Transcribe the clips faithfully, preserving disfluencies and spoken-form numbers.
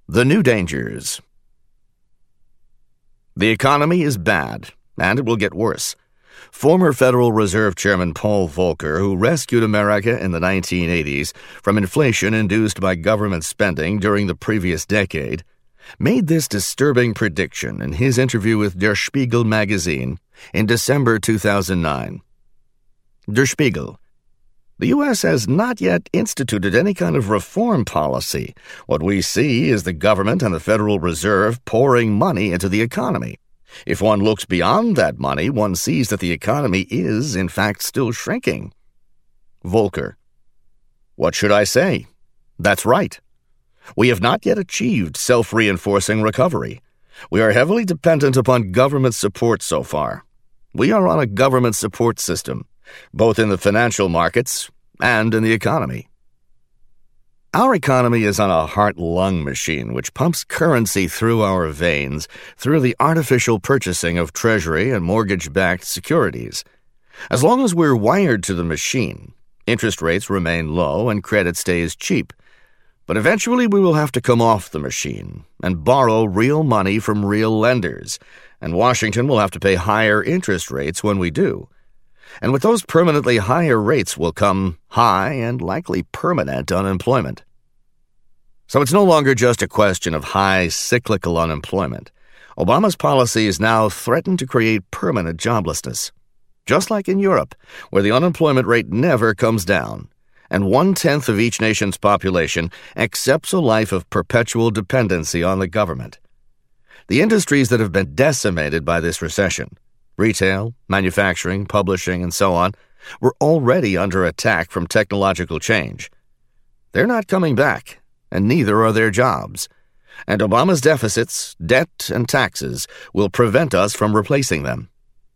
The New Dangers. The economy is bad, and it will get worse. Former Federal Reserve Chairman Paul Volcker, who rescued America in the nineteen eighties from inflation induced by government spending during the previous decade, made this disturbing prediction in his interview with Der Spiegel magazine in December two thousand nine. Der Spiegel. The U S has not yet instituted any kind of reform policy. What we see is the government and the Federal Reserve pouring money into the economy. If one looks beyond that money, one sees that the economy is, in fact, still shrinking. Volcker. What should I say? That's right. We have not yet achieved self-reinforcing recovery. We are heavily dependent upon government support so far. We are on a government support system, both in the financial markets and in the economy. Our economy is on a heart-lung machine which pumps currency through our veins through the artificial purchasing of Treasury and mortgage-backed securities. As long as we're wired to the machine, interest rates remain low and credit stays cheap. But eventually we will have to come off the machine and borrow real money from real lenders, and Washington will have to pay higher interest rates when we do. And with those permanently higher rates will come high and likely permanent unemployment. So it's no longer just a question of high cyclical unemployment. Obama's policies now threaten to create permanent joblessness. Just like in Europe, where the unemployment rate never comes down, and one-tenth of each nation's population accepts a life of perpetual dependency on the government. The industries that have been decimated by this recession, retail, manufacturing, publishing, and so on, were already under attack from technological change. They're not coming back, and neither are their jobs. And Obama's deficits, debt, and taxes will prevent us from replacing them.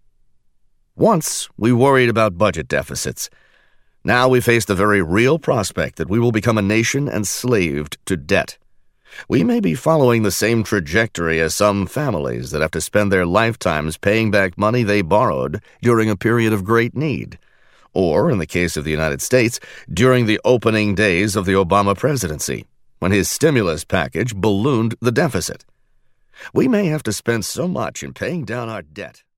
Once, we worried about budget deficits. Now we face the very real prospect that we will become a nation enslaved to debt. We may be following the same trajectory as some families that have to spend their lifetimes paying back money they borrowed during a period of great need, or, in the case of the United States, during the opening days of the Obama presidency, when his stimulus package ballooned the deficit. We may have to spend so much in paying down our debt